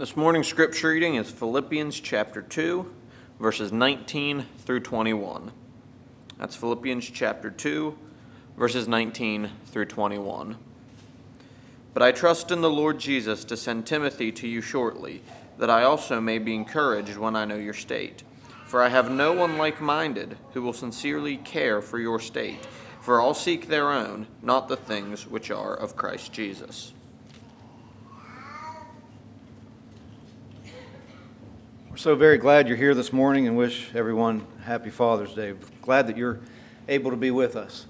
This morning's scripture reading is Philippians chapter 2, verses 19 through 21. That's Philippians chapter 2, verses 19 through 21. But I trust in the Lord Jesus to send Timothy to you shortly, that I also may be encouraged when I know your state. For I have no one like-minded who will sincerely care for your state, for all seek their own, not the things which are of Christ Jesus. We're so very glad you're here this morning and wish everyone happy Father's Day. Glad that you're able to be with us.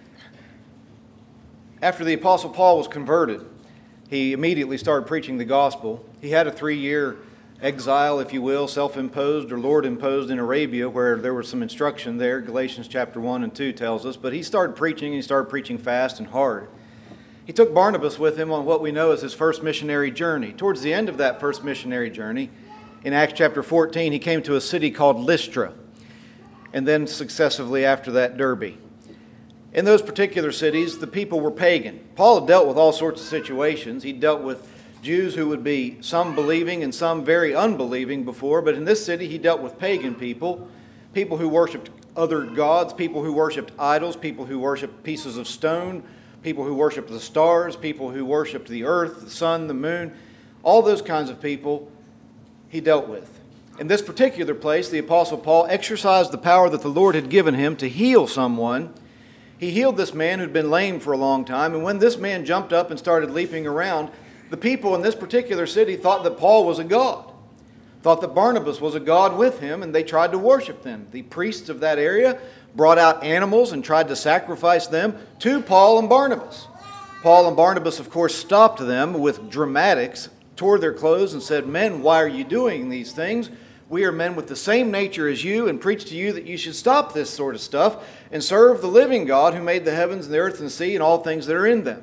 After the Apostle Paul was converted, he immediately started preaching the gospel. He had a 3-year exile, if you will, self-imposed or Lord-imposed in Arabia, where there was some instruction there. Galatians chapter 1 and 2 tells us. But he started preaching, and he started preaching fast and hard. He took Barnabas with him on what we know as his first missionary journey. Towards the end of that first missionary journey, in Acts chapter 14, he came to a city called Lystra, and then successively after that, Derbe. In those particular cities, the people were pagan. Paul had dealt with all sorts of situations. He dealt with Jews who would be some believing and some very unbelieving before, but in this city he dealt with pagan people, people who worshipped other gods, people who worshipped idols, people who worshipped pieces of stone, people who worshipped the stars, people who worshipped the earth, the sun, the moon, all those kinds of people he dealt with. In this particular place, the Apostle Paul exercised the power that the Lord had given him to heal someone. He healed this man who'd been lame for a long time, and when this man jumped up and started leaping around, the people in this particular city thought that Paul was a god, thought that Barnabas was a god with him, and they tried to worship them. The priests of that area brought out animals and tried to sacrifice them to Paul and Barnabas. Paul and Barnabas, of course, stopped them with dramatics, tore their clothes and said, "Men, why are you doing these things? We are men with the same nature as you, and preach to you that you should stop this sort of stuff and serve the living God who made the heavens and the earth and the sea and all things that are in them."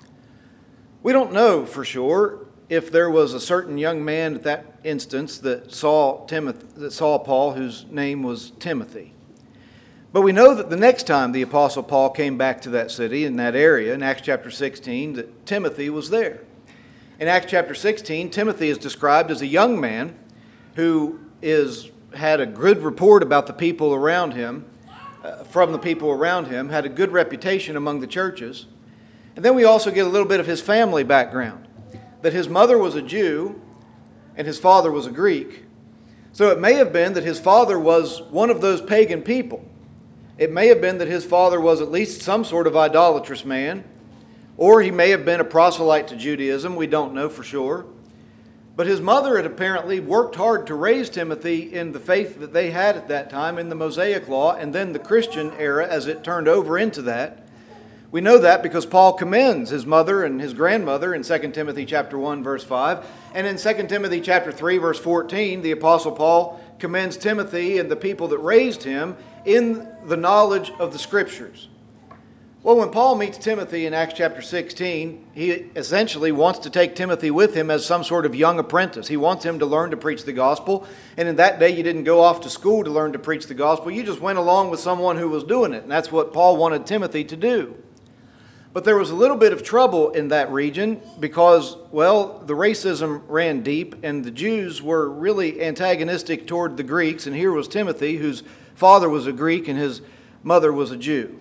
We don't know for sure if there was a certain young man at that instance that saw Paul, whose name was Timothy. But we know that the next time the Apostle Paul came back to that city, in that area, in Acts chapter 16, that Timothy was there. In Acts chapter 16, Timothy is described as a young man who had a good report about the people around him, from the people around him, had a good reputation among the churches. And then we also get a little bit of his family background, that his mother was a Jew and his father was a Greek. So it may have been that his father was one of those pagan people. It may have been that his father was at least some sort of idolatrous man, or he may have been a proselyte to Judaism. We don't know for sure. But his mother had apparently worked hard to raise Timothy in the faith that they had at that time in the Mosaic Law, and then the Christian era as it turned over into that. We know that because Paul commends his mother and his grandmother in 2 Timothy chapter 1, verse 5. And in 2 Timothy chapter 3, verse 14, the Apostle Paul commends Timothy and the people that raised him in the knowledge of the Scriptures. Well, when Paul meets Timothy in Acts chapter 16, he essentially wants to take Timothy with him as some sort of young apprentice. He wants him to learn to preach the gospel. And in that day, you didn't go off to school to learn to preach the gospel. You just went along with someone who was doing it. And that's what Paul wanted Timothy to do. But there was a little bit of trouble in that region because, well, the racism ran deep and the Jews were really antagonistic toward the Greeks. And here was Timothy, whose father was a Greek and his mother was a Jew.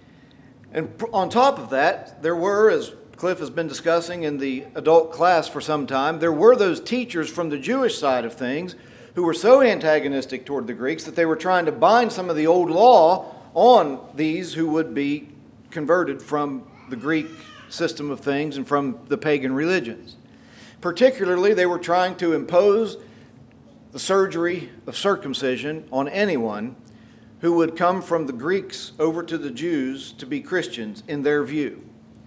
And on top of that, there were, as Cliff has been discussing in the adult class for some time, there were those teachers from the Jewish side of things who were so antagonistic toward the Greeks that they were trying to bind some of the old law on these who would be converted from the Greek system of things and from the pagan religions. Particularly, they were trying to impose the surgery of circumcision on anyone who would come from the Greeks over to the Jews to be Christians in their view.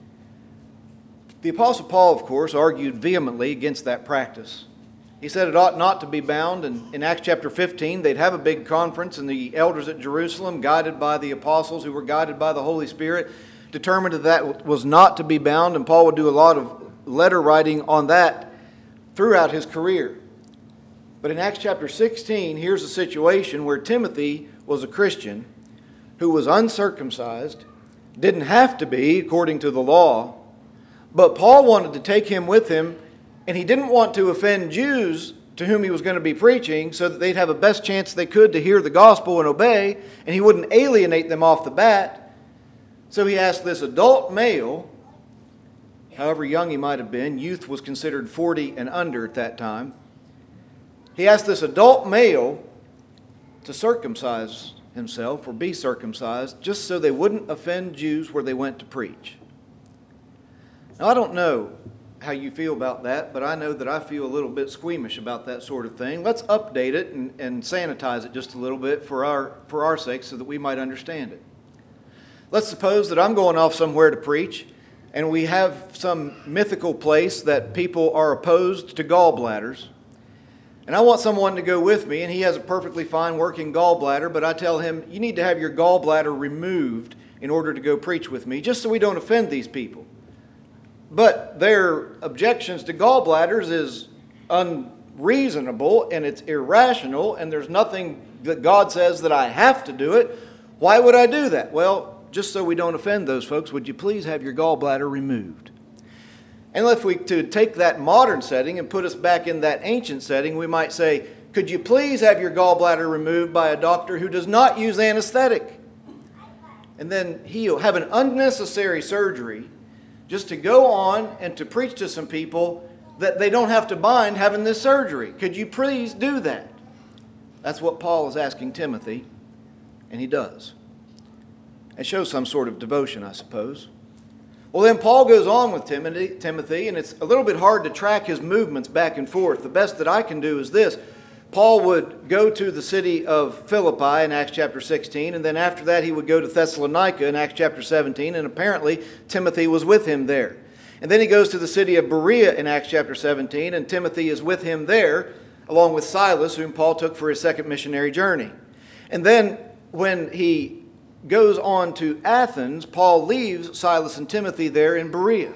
The Apostle Paul, of course, argued vehemently against that practice. He said it ought not to be bound, and in Acts chapter 15, they'd have a big conference, and the elders at Jerusalem, guided by the apostles who were guided by the Holy Spirit, determined that was not to be bound, and Paul would do a lot of letter writing on that throughout his career. But in Acts chapter 16, here's a situation where Timothy was a Christian who was uncircumcised, didn't have to be according to the law, but Paul wanted to take him with him And he didn't want to offend Jews to whom he was going to be preaching so that they'd have the best chance they could to hear the gospel and obey, and he wouldn't alienate them off the bat. So he asked this adult male, however young he might have been, youth was considered 40 and under at that time. He asked this adult male to circumcise himself or be circumcised just so they wouldn't offend Jews where they went to preach. Now, I don't know how you feel about that, but I know that I feel a little bit squeamish about that sort of thing. Let's update it and sanitize it just a little bit for our sake so that we might understand it. Let's suppose that I'm going off somewhere to preach, and we have some mythical place that people are opposed to gallbladders. And I want someone to go with me, and he has a perfectly fine working gallbladder, but I tell him, you need to have your gallbladder removed in order to go preach with me, just so we don't offend these people. But their objections to gallbladders is unreasonable, and it's irrational, and there's nothing that God says that I have to do it. Why would I do that? Well, just so we don't offend those folks, would you please have your gallbladder removed? And if we to take that modern setting and put us back in that ancient setting, we might say, could you please have your gallbladder removed by a doctor who does not use anesthetic? And then he'll have an unnecessary surgery just to go on and to preach to some people that they don't have to mind having this surgery. Could you please do that? That's what Paul is asking Timothy, and he does. It shows some sort of devotion, I suppose. Well, then Paul goes on with Timothy, and it's a little bit hard to track his movements back and forth. The best that I can do is this. Paul would go to the city of Philippi in Acts chapter 16, and then after that he would go to Thessalonica in Acts chapter 17, and apparently Timothy was with him there. And then he goes to the city of Berea in Acts chapter 17, and Timothy is with him there, along with Silas, whom Paul took for his second missionary journey. And then when he goes on to Athens, Paul leaves Silas and Timothy there in Berea.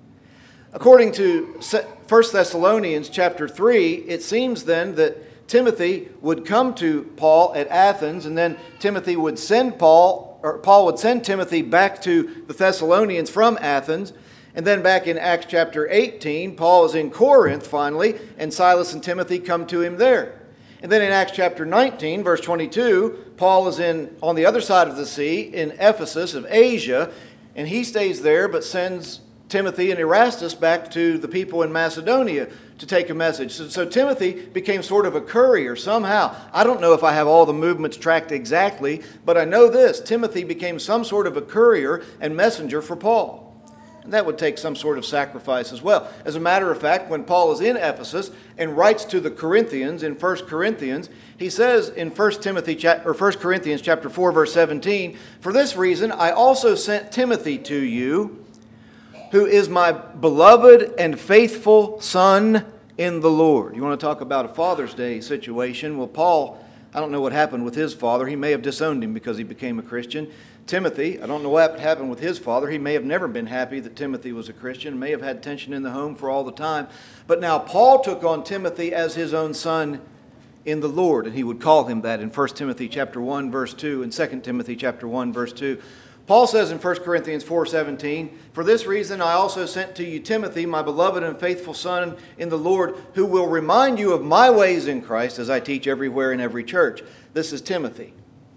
According to 1 Thessalonians chapter 3, it seems then that Timothy would come to Paul at Athens, and then Timothy would send Paul would send Timothy back to the Thessalonians from Athens. And then back in Acts chapter 18, Paul is in Corinth finally, and Silas and Timothy come to him there. And then in Acts chapter 19, verse 22, Paul is on the other side of the sea in Ephesus of Asia, and he stays there but sends Timothy and Erastus back to the people in Macedonia to take a message. So Timothy became sort of a courier somehow. I don't know if I have all the movements tracked exactly, but I know this. Timothy became some sort of a courier and messenger for Paul. And that would take some sort of sacrifice as well. As a matter of fact, when Paul is in Ephesus and writes to the Corinthians in 1 Corinthians, he says in 1 Corinthians chapter 4, verse 17, "For this reason I also sent Timothy to you, who is my beloved and faithful son in the Lord." You want to talk about a Father's Day situation? Well, Paul, I don't know what happened with his father. He may have disowned him because he became a Christian. Timothy, I don't know what happened with his father. He may have never been happy that Timothy was a Christian, may have had tension in the home for all the time. But now Paul took on Timothy as his own son in the Lord, and he would call him that in 1 Timothy chapter 1, verse 2, and 2 Timothy chapter 1, verse 2. Paul says in 1 Corinthians 4:17, "For this reason I also sent to you Timothy, my beloved and faithful son in the Lord, who will remind you of my ways in Christ as I teach everywhere in every church." This is Timothy,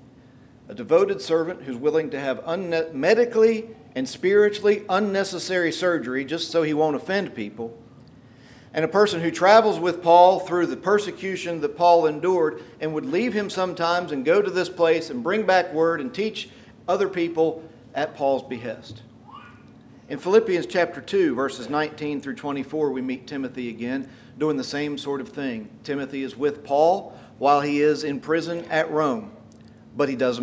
a devoted servant who's willing to have medically and spiritually unnecessary surgery just so he won't offend people, and a person who travels with Paul through the persecution that Paul endured and would leave him sometimes and go to this place and bring back word and teach other people at Paul's behest. In Philippians chapter 2, verses 19 through 24, we meet Timothy again doing the same sort of thing. Timothy is with Paul while he is in prison at Rome, but he does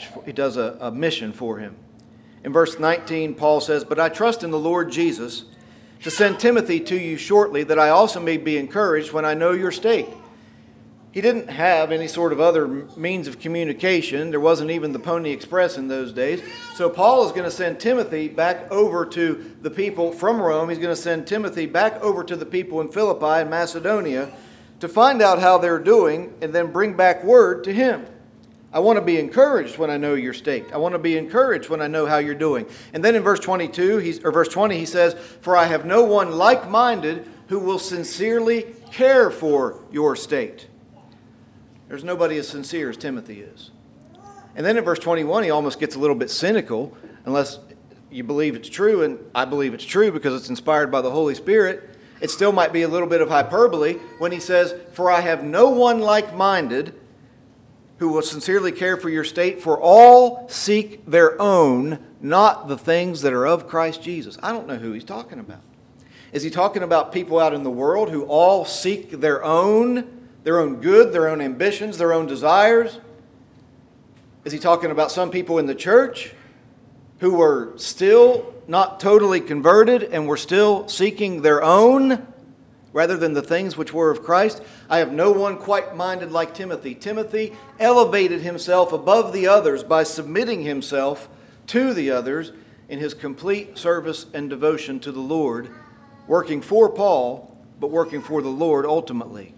a mission for him. In verse 19, Paul says, "But I trust in the Lord Jesus to send Timothy to you shortly, that I also may be encouraged when I know your state." He didn't have any sort of other means of communication. There wasn't even the Pony Express in those days. So Paul is going to send Timothy back over to the people from Rome. He's going to send Timothy back over to the people in Philippi and Macedonia to find out how they're doing and then bring back word to him. I want to be encouraged when I know your state. I want to be encouraged when I know how you're doing. And then in verse 20 he says, "For I have no one like-minded who will sincerely care for your state. There's nobody as sincere as Timothy is. And then in verse 21, he almost gets a little bit cynical, unless you believe it's true, and I believe it's true because it's inspired by the Holy Spirit. It still might be a little bit of hyperbole when he says, "For I have no one like-minded who will sincerely care for your state, for all seek their own, not the things that are of Christ Jesus." I don't know who he's talking about. Is he talking about people out in the world who all seek their own good, their own ambitions, their own desires? Is he talking about some people in the church who were still not totally converted and were still seeking their own rather than the things which were of Christ? I have no one quite minded like Timothy. Timothy elevated himself above the others by submitting himself to the others in his complete service and devotion to the Lord, working for Paul, but working for the Lord ultimately.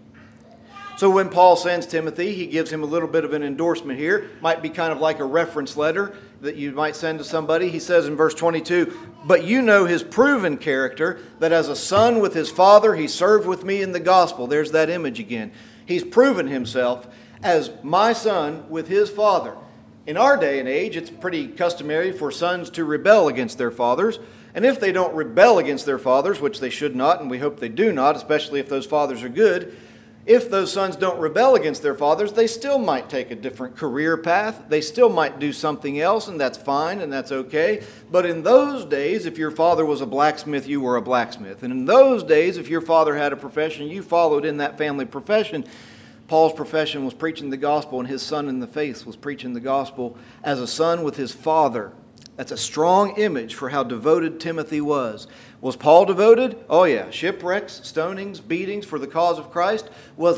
So when Paul sends Timothy, he gives him a little bit of an endorsement here. Might be kind of like a reference letter that you might send to somebody. He says in verse 22, "But you know his proven character, that as a son with his father, he served with me in the gospel." There's that image again. He's proven himself as my son with his father. In our day and age, it's pretty customary for sons to rebel against their fathers. And if they don't rebel against their fathers, which they should not, and we hope they do not, especially if those fathers are good, if those sons don't rebel against their fathers, they still might take a different career path. They still might do something else, and that's fine, and that's okay. But in those days, if your father was a blacksmith, you were a blacksmith. And in those days, if your father had a profession, you followed in that family profession. Paul's profession was preaching the gospel, and his son in the faith was preaching the gospel as a son with his father. That's a strong image for how devoted Timothy was. Was Paul devoted? Oh yeah. Shipwrecks, stonings, beatings for the cause of Christ. Was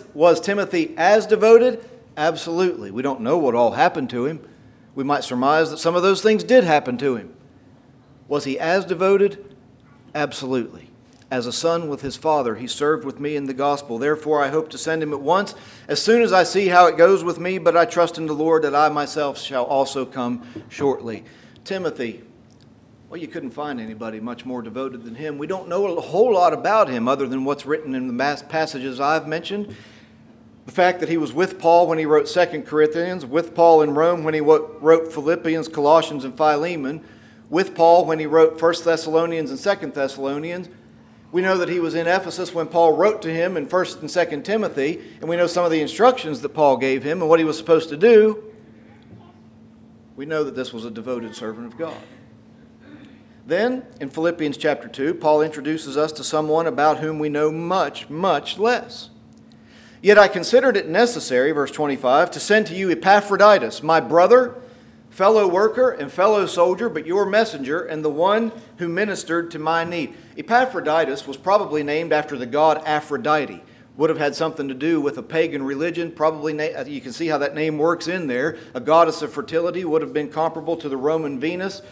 Timothy as devoted? Absolutely. We don't know what all happened to him. We might surmise that some of those things did happen to him. Was he as devoted? Absolutely. As a son with his father, he served with me in the gospel. Therefore, I hope to send him at once, as soon as I see how it goes with me, but I trust in the Lord that I myself shall also come shortly. Timothy, well, you couldn't find anybody much more devoted than him. We don't know a whole lot about him other than what's written in the passages I've mentioned. The fact that he was with Paul when he wrote 2 Corinthians, with Paul in Rome when he wrote Philippians, Colossians, and Philemon, with Paul when he wrote 1 Thessalonians and 2 Thessalonians. We know that he was in Ephesus when Paul wrote to him in 1 and 2 Timothy, and we know some of the instructions that Paul gave him and what he was supposed to do. We know that this was a devoted servant of God. Then, in Philippians chapter 2, Paul introduces us to someone about whom we know much, much less. "Yet I considered it necessary," verse 25, "to send to you Epaphroditus, my brother, fellow worker and fellow soldier, but your messenger, and the one who ministered to my need." Epaphroditus was probably named after the god Aphrodite. Would have had something to do with a pagan religion. Probably, you can see how that name works in there. A goddess of fertility would have been comparable to the Roman Venus.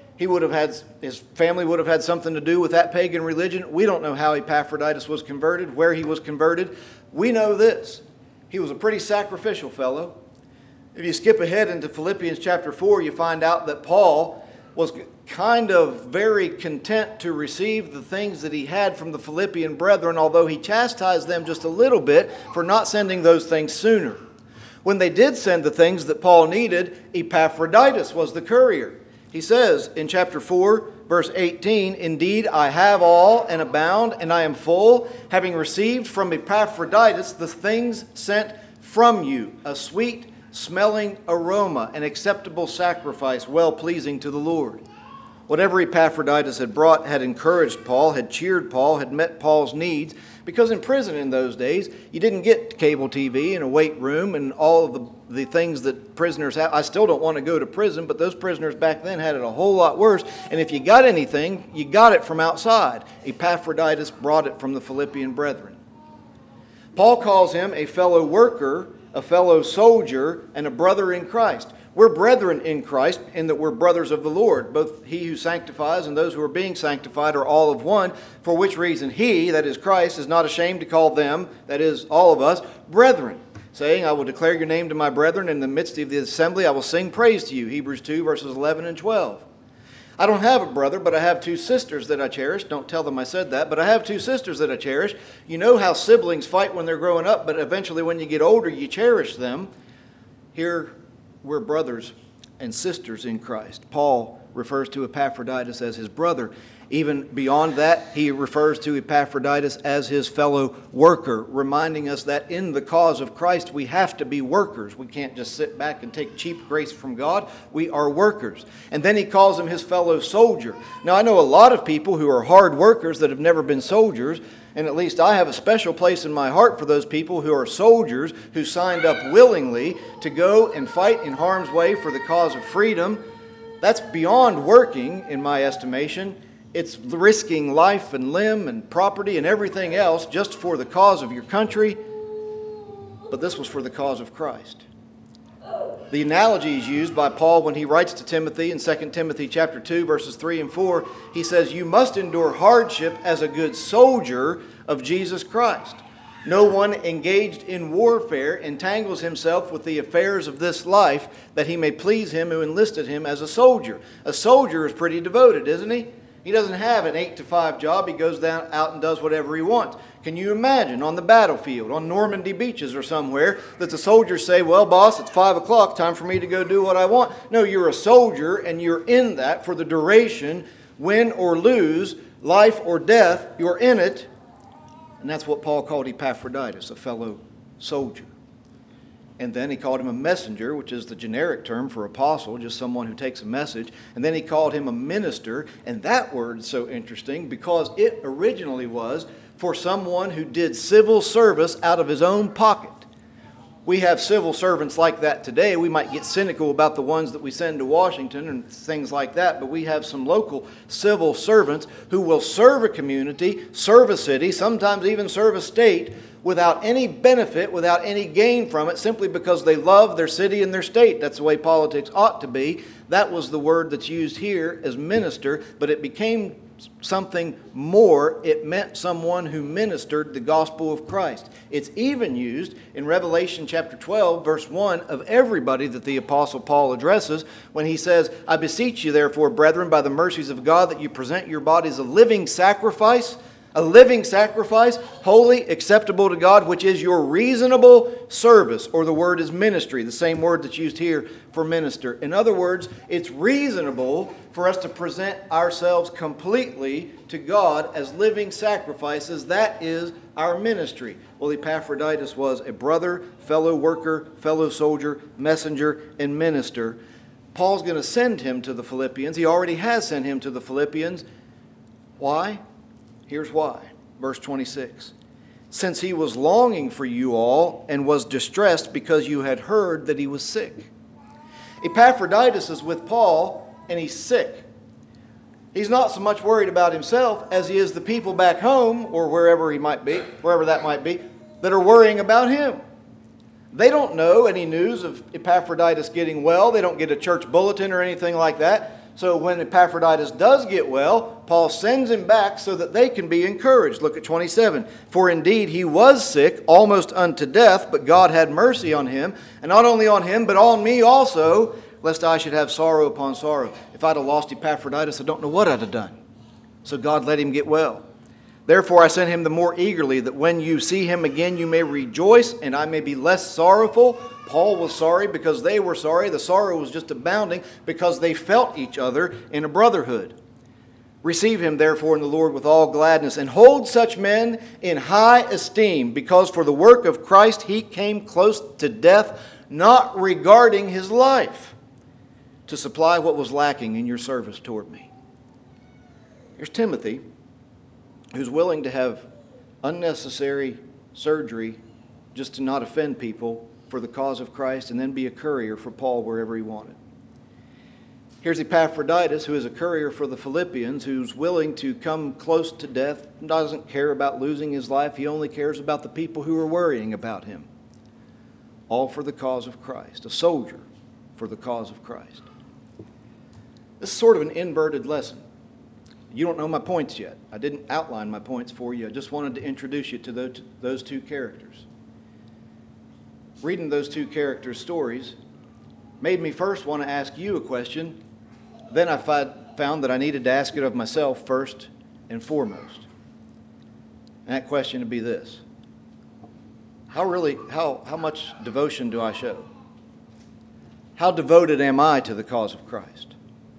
His family would have had something to do with that pagan religion. We don't know how Epaphroditus was converted, where he was converted. We know this: he was a pretty sacrificial fellow. If you skip ahead into Philippians chapter 4, you find out that Paul was kind of very content to receive the things that he had from the Philippian brethren, although he chastised them just a little bit for not sending those things sooner. When they did send the things that Paul needed, Epaphroditus was the courier. He says in chapter 4, verse 18, "Indeed, I have all and abound, and I am full, having received from Epaphroditus the things sent from you, a sweet smelling aroma, an acceptable sacrifice, well-pleasing to the Lord." Whatever Epaphroditus had brought had encouraged Paul, had cheered Paul, had met Paul's needs, because in prison in those days, you didn't get cable TV and a weight room and all of the things that prisoners have. I still don't want to go to prison, but those prisoners back then had it a whole lot worse. And if you got anything, you got it from outside. Epaphroditus brought it from the Philippian brethren. Paul calls him a fellow worker, a fellow soldier, and a brother in Christ. We're brethren in Christ in that we're brothers of the Lord. Both he who sanctifies and those who are being sanctified are all of one, for which reason he, that is Christ, is not ashamed to call them, that is all of us, brethren, saying, "I will declare your name to my brethren. In the midst of the assembly I will sing praise to you." Hebrews 2 verses 11 and 12. I don't have a brother, but I have two sisters that I cherish. Don't tell them I said that, but I have two sisters that I cherish. You know how siblings fight when they're growing up, but eventually when you get older, you cherish them. Here, we're brothers and sisters in Christ. Paul refers to Epaphroditus as his brother. Even beyond that, he refers to Epaphroditus as his fellow worker, reminding us that in the cause of Christ, we have to be workers. We can't just sit back and take cheap grace from God. We are workers. And then he calls him his fellow soldier. Now, I know a lot of people who are hard workers that have never been soldiers, and at least I have a special place in my heart for those people who are soldiers who signed up willingly to go and fight in harm's way for the cause of freedom. That's beyond working, in my estimation. It's risking life and limb and property and everything else just for the cause of your country. But this was for the cause of Christ. The analogy is used by Paul when he writes to Timothy in 2 Timothy chapter 2, verses 3 and 4. He says, "You must endure hardship as a good soldier of Jesus Christ. No one engaged in warfare entangles himself with the affairs of this life, that he may please him who enlisted him as a soldier." A soldier is pretty devoted, isn't he? He doesn't have an 8-to-5 job. He goes out and does whatever he wants. Can you imagine on the battlefield, on Normandy beaches or somewhere, that the soldiers say, "Well, boss, it's 5 o'clock, time for me to go do what I want"? No, you're a soldier and you're in that for the duration, win or lose, life or death, you're in it. And that's what Paul called Epaphroditus, a fellow soldier. And then he called him a messenger, which is the generic term for apostle, just someone who takes a message. And then he called him a minister. And that word is so interesting because it originally was for someone who did civil service out of his own pocket. We have civil servants like that today. We might get cynical about the ones that we send to Washington and things like that, but we have some local civil servants who will serve a community, serve a city, sometimes even serve a state without any benefit, without any gain from it, simply because they love their city and their state. That's the way politics ought to be. That was the word that's used here as minister, but it became something more. It meant someone who ministered the gospel of Christ. It's even used in Revelation chapter 12, verse 1, of everybody that the Apostle Paul addresses when he says, "I beseech you, therefore, brethren, by the mercies of God, that you present your bodies a living sacrifice, holy, acceptable to God, which is your reasonable service." Or the word is ministry, the same word that's used here for minister. In other words, it's reasonable for us to present ourselves completely to God as living sacrifices. That is our ministry. Well, Epaphroditus was a brother, fellow worker, fellow soldier, messenger, and minister. Paul's going to send him to the Philippians. He already has sent him to the Philippians. Why? Here's why. Verse 26. "Since he was longing for you all and was distressed because you had heard that he was sick." Epaphroditus is with Paul and he's sick. He's not so much worried about himself as he is the people back home or wherever he might be, wherever that might be, that are worrying about him. They don't know any news of Epaphroditus getting well. They don't get a church bulletin or anything like that. So when Epaphroditus does get well, Paul sends him back so that they can be encouraged. Look at 27. "For indeed he was sick, almost unto death, but God had mercy on him, and not only on him, but on me also, lest I should have sorrow upon sorrow." If I'd have lost Epaphroditus, I don't know what I'd have done. So God let him get well. "Therefore I sent him the more eagerly, that when you see him again you may rejoice, and I may be less sorrowful." Paul was sorry because they were sorry. The sorrow was just abounding because they felt each other in a brotherhood. "Receive him therefore in the Lord with all gladness, and hold such men in high esteem, because for the work of Christ he came close to death, not regarding his life, to supply what was lacking in your service toward me." Here's Timothy, who's willing to have unnecessary surgery just to not offend people for the cause of Christ, and then be a courier for Paul wherever he wanted. Here's Epaphroditus, who is a courier for the Philippians, who's willing to come close to death, doesn't care about losing his life. He only cares about the people who are worrying about him. All for the cause of Christ, a soldier for the cause of Christ. This is sort of an inverted lesson. You don't know my points yet. I didn't outline my points for you. I just wanted to introduce you to those two characters. Reading those two characters' stories made me first want to ask you a question. Then I found found that I needed to ask it of myself first and foremost. And that question would be this: how much devotion do I show? How devoted am I to the cause of Christ?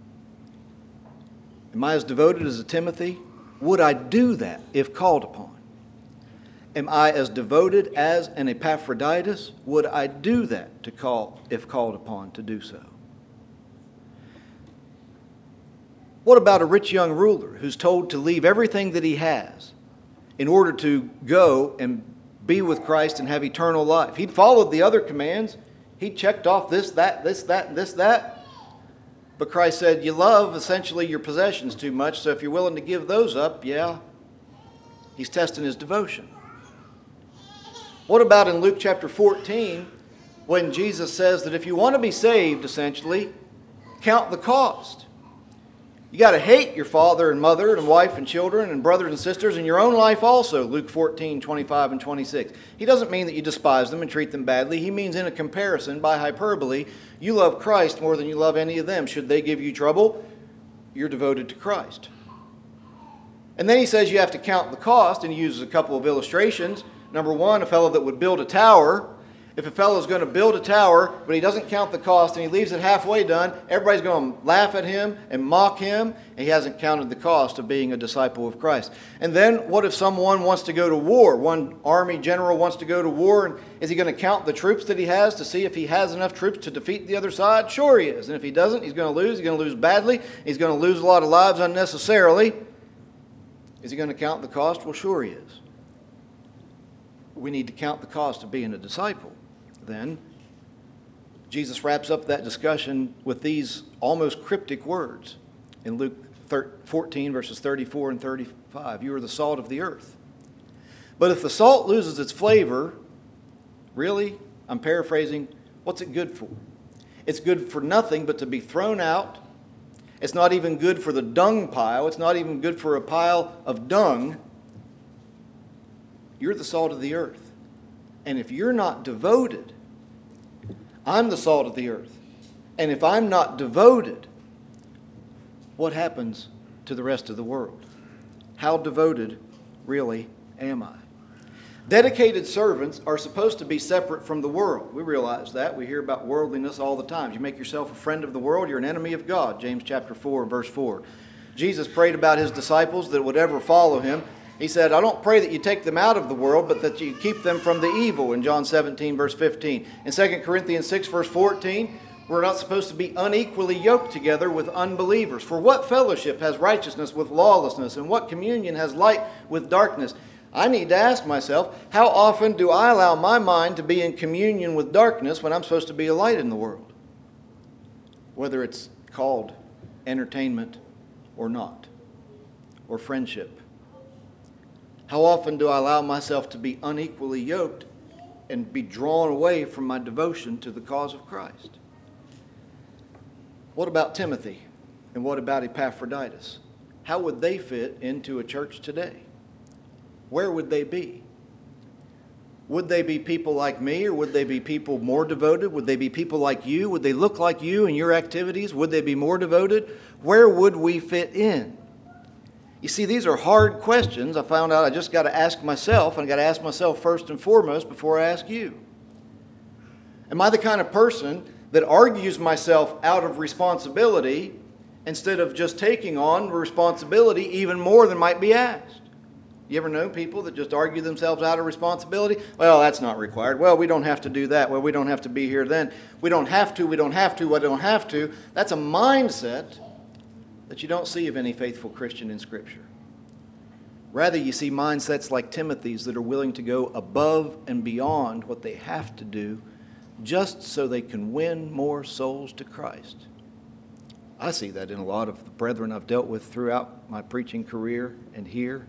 Am I as devoted as a Timothy? Would I do that if called upon? Am I as devoted as an Epaphroditus? Would I do that if called upon to do so? What about a rich young ruler who's told to leave everything that he has in order to go and be with Christ and have eternal life? He'd followed the other commands. He checked off this, that, and that. But Christ said, you love essentially your possessions too much, so if you're willing to give those up, yeah, he's testing his devotion. What about in Luke chapter 14, when Jesus says that if you want to be saved, essentially, count the cost. You got to hate your father and mother and wife and children and brothers and sisters and your own life also, Luke 14, 25 and 26. He doesn't mean that you despise them and treat them badly. He means in a comparison, by hyperbole, you love Christ more than you love any of them. Should they give you trouble, you're devoted to Christ. And then he says you have to count the cost, and he uses a couple of illustrations. Number one, a fellow that would build a tower. If a fellow is going to build a tower, but he doesn't count the cost and he leaves it halfway done, everybody's going to laugh at him and mock him, and he hasn't counted the cost of being a disciple of Christ. And then what if someone wants to go to war? One army general wants to go to war, and is he going to count the troops that he has to see if he has enough troops to defeat the other side? Sure he is. And if he doesn't, he's going to lose. He's going to lose badly. He's going to lose a lot of lives unnecessarily. Is he going to count the cost? Well, sure he is. We need to count the cost of being a disciple. Then, Jesus wraps up that discussion with these almost cryptic words in Luke 14, verses 34 and 35. You are the salt of the earth. But if the salt loses its flavor, really, I'm paraphrasing, what's it good for? It's good for nothing but to be thrown out. It's not even good for the dung pile. It's not even good for a pile of dung. You're the salt of the earth. And if you're not devoted, I'm the salt of the earth. And if I'm not devoted, what happens to the rest of the world? How devoted really am I? Dedicated servants are supposed to be separate from the world. We realize that. We hear about worldliness all the time. You make yourself a friend of the world, you're an enemy of God. James chapter 4, verse 4. Jesus prayed about his disciples that would ever follow him. He said, I don't pray that you take them out of the world, but that you keep them from the evil, in John 17, verse 15. In 2 Corinthians 6, verse 14, we're not supposed to be unequally yoked together with unbelievers. For what fellowship has righteousness with lawlessness, and what communion has light with darkness? I need to ask myself, how often do I allow my mind to be in communion with darkness when I'm supposed to be a light in the world? Whether it's called entertainment or not, or friendship. How often do I allow myself to be unequally yoked and be drawn away from my devotion to the cause of Christ? What about Timothy? And what about Epaphroditus? How would they fit into a church today? Where would they be? Would they be people like me, or would they be people more devoted? Would they be people like you? Would they look like you in your activities? Would they be more devoted? Where would we fit in? You see, these are hard questions. I found out I just got to ask myself, and I got to ask myself first and foremost before I ask you. Am I the kind of person that argues myself out of responsibility instead of just taking on responsibility even more than might be asked? You ever know people that just argue themselves out of responsibility? Well, that's not required. Well, we don't have to do that. Well, we don't have to be here then. We don't have to. We don't have to. We don't have to. That's a mindset that you don't see of any faithful Christian in Scripture. Rather, you see mindsets like Timothy's that are willing to go above and beyond what they have to do just so they can win more souls to Christ. I see that in a lot of the brethren I've dealt with throughout my preaching career and here.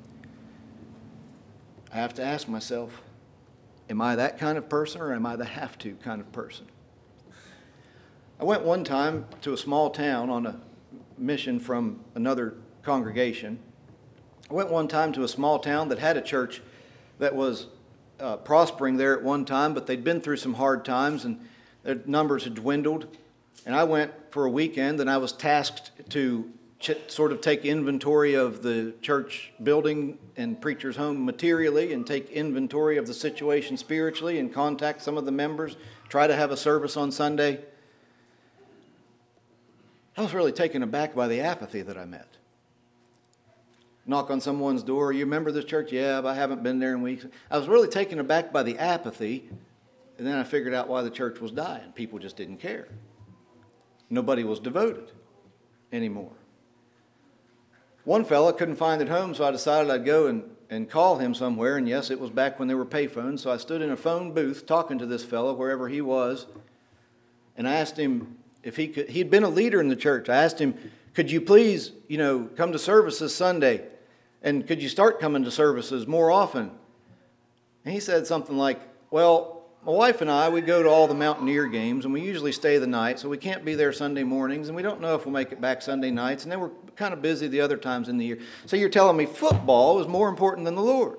I have to ask myself, am I that kind of person, or am I the have-to kind of person? I went one time to a small town on a mission from another congregation. I went one time to a small town that had a church that was prospering there at one time, but they'd been through some hard times and their numbers had dwindled. And I went for a weekend, and I was tasked to sort of take inventory of the church building and preacher's home materially and take inventory of the situation spiritually and contact some of the members, try to have a service on Sunday. I was really taken aback by the apathy that I met. Knock on someone's door, you remember this church? Yeah, but I haven't been there in weeks. I was really taken aback by the apathy, and then I figured out why the church was dying. People just didn't care. Nobody was devoted anymore. One fella couldn't find it home, so I decided I'd go and call him somewhere, and yes, it was back when there were payphones, so I stood in a phone booth talking to this fella wherever he was, and I asked him if he could. He'd been a leader in the church. I asked him, could you please, come to services Sunday, and could you start coming to services more often? And he said something like, well, my wife and I, we go to all the Mountaineer games, and we usually stay the night, so we can't be there Sunday mornings, and we don't know if we'll make it back Sunday nights, and then we're kind of busy the other times in the year. So you're telling me football is more important than the Lord?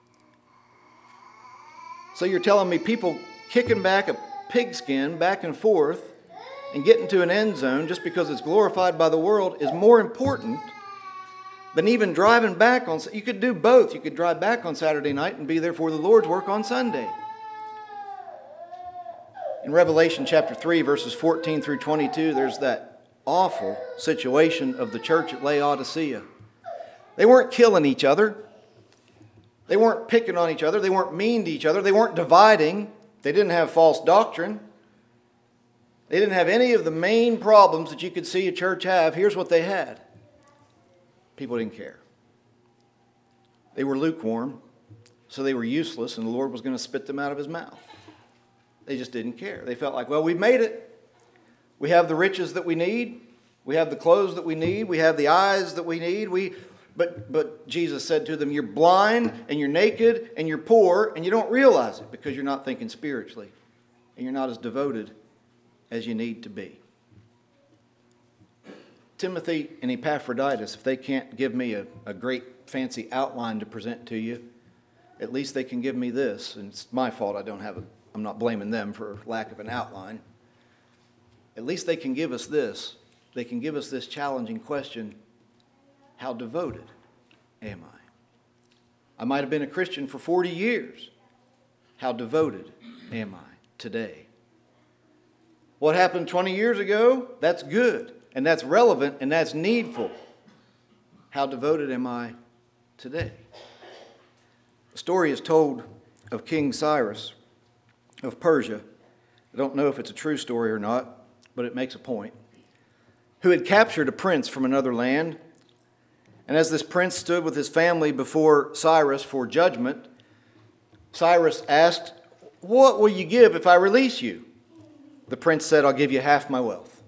So you're telling me people kicking back a pigskin back and forth and getting to an end zone just because it's glorified by the world is more important than even driving back on... You could do both. You could drive back on Saturday night and be there for the Lord's work on Sunday. In Revelation chapter 3, verses 14 through 22, there's that awful situation of the church at Laodicea. They weren't killing each other. They weren't picking on each other. They weren't mean to each other. They weren't dividing. They didn't have false doctrine. They didn't have any of the main problems that you could see a church have. Here's what they had. People didn't care. They were lukewarm, so they were useless, and the Lord was going to spit them out of his mouth. They just didn't care. They felt like, well, we've made it. We have the riches that we need. We have the clothes that we need. We have the eyes that we need. But Jesus said to them, you're blind and you're naked and you're poor and you don't realize it because you're not thinking spiritually and you're not as devoted as you need to be. Timothy and Epaphroditus, if they can't give me a great fancy outline to present to you, at least they can give me this. And it's my fault I'm not blaming them for lack of an outline. At least they can give us this. They can give us this challenging question: how devoted am I? I might have been a Christian for 40 years. How devoted am I today? What happened 20 years ago? That's good, and that's relevant, and that's needful. How devoted am I today? The story is told of King Cyrus of Persia. I don't know if it's a true story or not, but it makes a point. Who had captured a prince from another land. And as this prince stood with his family before Cyrus for judgment, Cyrus asked, what will you give if I release you? The prince said, I'll give you half my wealth.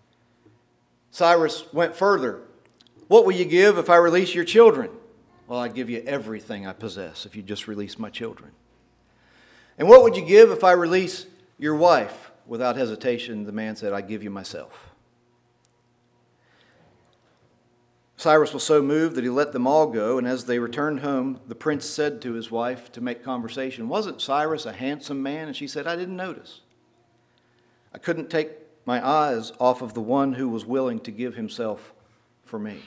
Cyrus went further. What will you give if I release your children? Well, I'd give you everything I possess if you just release my children. And what would you give if I release your wife? Without hesitation, the man said, I'd give you myself. Cyrus was so moved that he let them all go, and as they returned home, the prince said to his wife to make conversation, wasn't Cyrus a handsome man? And she said, I didn't notice. I couldn't take my eyes off of the one who was willing to give himself for me.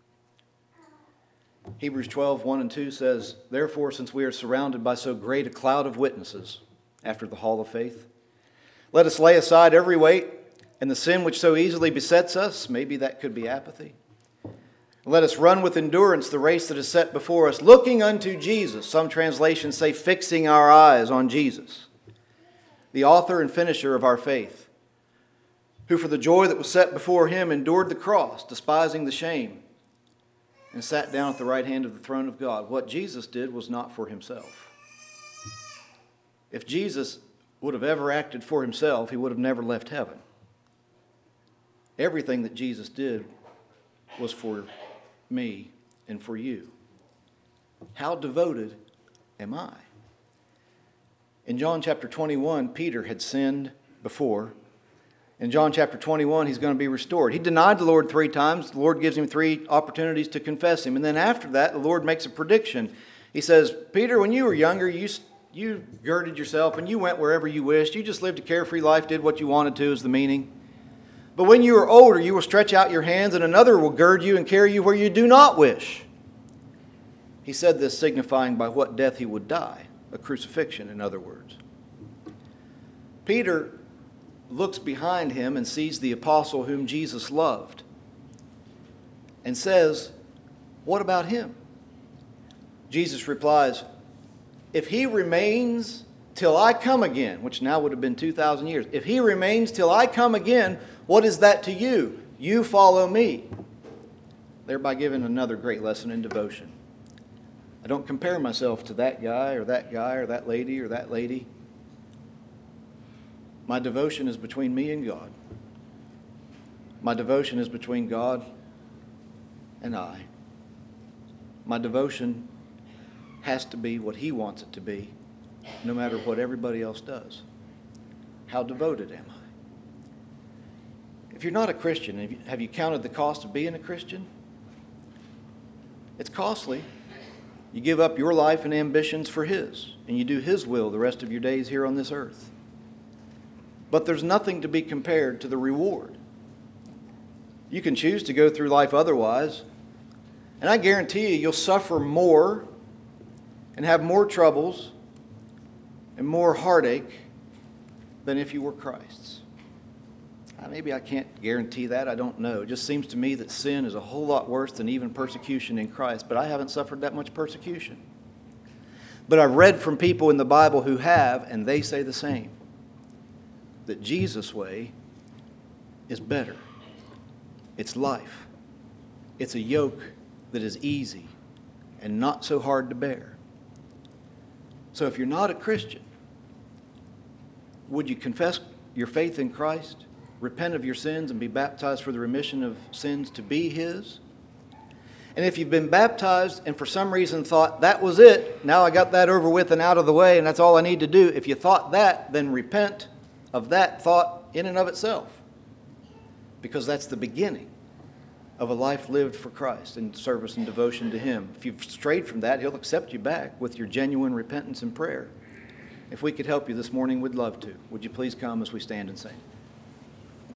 Hebrews 12, 1 and 2 says, therefore, since we are surrounded by so great a cloud of witnesses after the hall of faith, let us lay aside every weight and the sin which so easily besets us. Maybe that could be apathy. Let us run with endurance the race that is set before us, looking unto Jesus. Some translations say fixing our eyes on Jesus, the author and finisher of our faith, who for the joy that was set before him endured the cross, despising the shame, and sat down at the right hand of the throne of God. What Jesus did was not for himself. If Jesus would have ever acted for himself, he would have never left heaven. Everything that Jesus did was for me and for you. How devoted am I? In John chapter 21, Peter had sinned before. In John chapter 21, he's going to be restored. He denied the Lord 3 times. The Lord gives him 3 opportunities to confess him. And then after that, the Lord makes a prediction. He says, Peter, when you were younger, you girded yourself and you went wherever you wished. You just lived a carefree life, did what you wanted to, is the meaning. But when you are older, you will stretch out your hands, and another will gird you and carry you where you do not wish. He said this signifying by what death he would die, a crucifixion, in other words. Peter looks behind him and sees the apostle whom Jesus loved and says, "What about him?" Jesus replies, "If he remains till I come again," which now would have been 2,000 years, "if he remains till I come again, what is that to you? You follow me." Thereby giving another great lesson in devotion. I don't compare myself to that guy or that guy or that lady or that lady. My devotion is between me and God. My devotion is between God and I. My devotion has to be what he wants it to be, no matter what everybody else does. How devoted am I? If you're not a Christian, have you counted the cost of being a Christian? It's costly. You give up your life and ambitions for his, and you do his will the rest of your days here on this earth. But there's nothing to be compared to the reward. You can choose to go through life otherwise, and I guarantee you'll suffer more and have more troubles and more heartache than if you were Christ's. Maybe I can't guarantee that. I don't know. It just seems to me that sin is a whole lot worse than even persecution in Christ, but I haven't suffered that much persecution. But I've read from people in the Bible who have, and they say the same, that Jesus' way is better. It's life. It's a yoke that is easy and not so hard to bear. So if you're not a Christian, would you confess your faith in Christ, repent of your sins, and be baptized for the remission of sins to be his? And if you've been baptized and for some reason thought, that was it, now I got that over with and out of the way and that's all I need to do, if you thought that, then repent of that thought in and of itself. Because that's the beginning of a life lived for Christ in service and devotion to him. If you've strayed from that, he'll accept you back with your genuine repentance and prayer. If we could help you this morning, we'd love to. Would you please come as we stand and sing?